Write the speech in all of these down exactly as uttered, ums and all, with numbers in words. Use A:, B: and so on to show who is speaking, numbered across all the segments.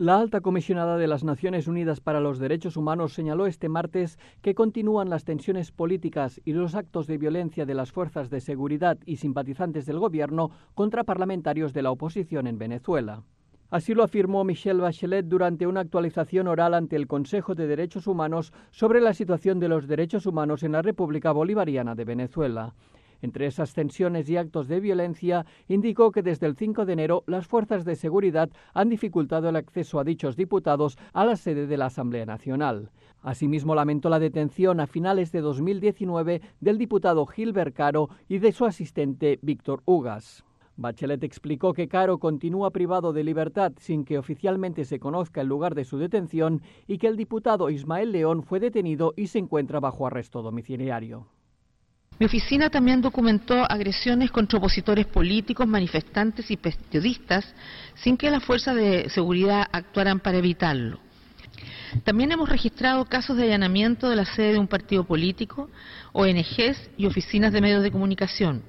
A: La alta comisionada de las Naciones Unidas para los Derechos Humanos señaló este martes que continúan las tensiones políticas y los actos de violencia de las fuerzas de seguridad y simpatizantes del gobierno contra parlamentarios de la oposición en Venezuela. Así lo afirmó Michelle Bachelet durante una actualización oral ante el Consejo de Derechos Humanos sobre la situación de los derechos humanos en la República Bolivariana de Venezuela. Entre esas tensiones y actos de violencia, indicó que desde el cinco de enero las fuerzas de seguridad han dificultado el acceso a dichos diputados a la sede de la Asamblea Nacional. Asimismo, lamentó la detención a finales de dos mil diecinueve del diputado Gilbert Caro y de su asistente Víctor Ugas. Bachelet explicó que Caro continúa privado de libertad sin que oficialmente se conozca el lugar de su detención y que el diputado Ismael León fue detenido y se encuentra bajo arresto domiciliario.
B: Mi oficina también documentó agresiones contra opositores políticos, manifestantes y periodistas sin que las fuerzas de seguridad actuaran para evitarlo. También hemos registrado casos de allanamiento de la sede de un partido político, O N Ges y oficinas de medios de comunicación.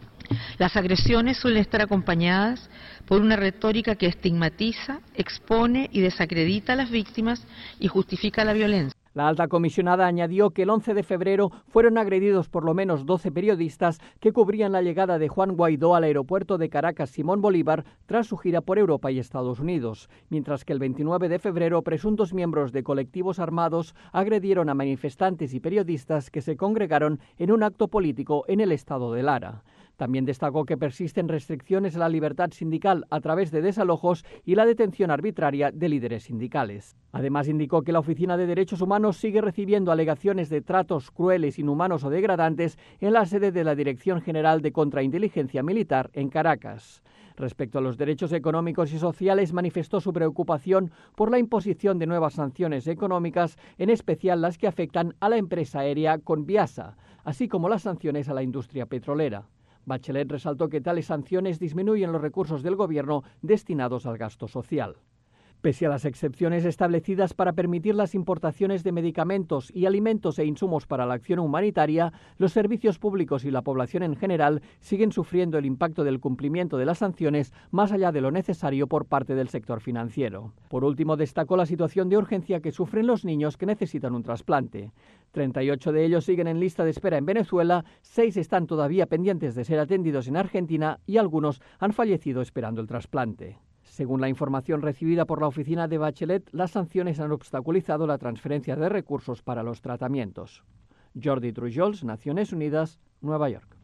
B: Las agresiones suelen estar acompañadas por una retórica que estigmatiza, expone y desacredita a las víctimas y justifica la violencia.
A: La alta comisionada añadió que el once de febrero fueron agredidos por lo menos doce periodistas que cubrían la llegada de Juan Guaidó al aeropuerto de Caracas Simón Bolívar tras su gira por Europa y Estados Unidos, mientras que el veintinueve de febrero presuntos miembros de colectivos armados agredieron a manifestantes y periodistas que se congregaron en un acto político en el estado de Lara. También destacó que persisten restricciones a la libertad sindical a través de desalojos y la detención arbitraria de líderes sindicales. Además, indicó que la Oficina de Derechos Humanos sigue recibiendo alegaciones de tratos crueles, inhumanos o degradantes en la sede de la Dirección General de Contrainteligencia Militar en Caracas. Respecto a los derechos económicos y sociales, manifestó su preocupación por la imposición de nuevas sanciones económicas, en especial las que afectan a la empresa aérea Conviasa, así como las sanciones a la industria petrolera. Bachelet resaltó que tales sanciones disminuyen los recursos del gobierno destinados al gasto social. Pese a las excepciones establecidas para permitir las importaciones de medicamentos y alimentos e insumos para la acción humanitaria, los servicios públicos y la población en general siguen sufriendo el impacto del cumplimiento de las sanciones más allá de lo necesario por parte del sector financiero. Por último, destacó la situación de urgencia que sufren los niños que necesitan un trasplante. treinta y ocho de ellos siguen en lista de espera en Venezuela, seis están todavía pendientes de ser atendidos en Argentina y algunos han fallecido esperando el trasplante. Según la información recibida por la oficina de Bachelet, las sanciones han obstaculizado la transferencia de recursos para los tratamientos. Jordi Trujols, Naciones Unidas, Nueva York.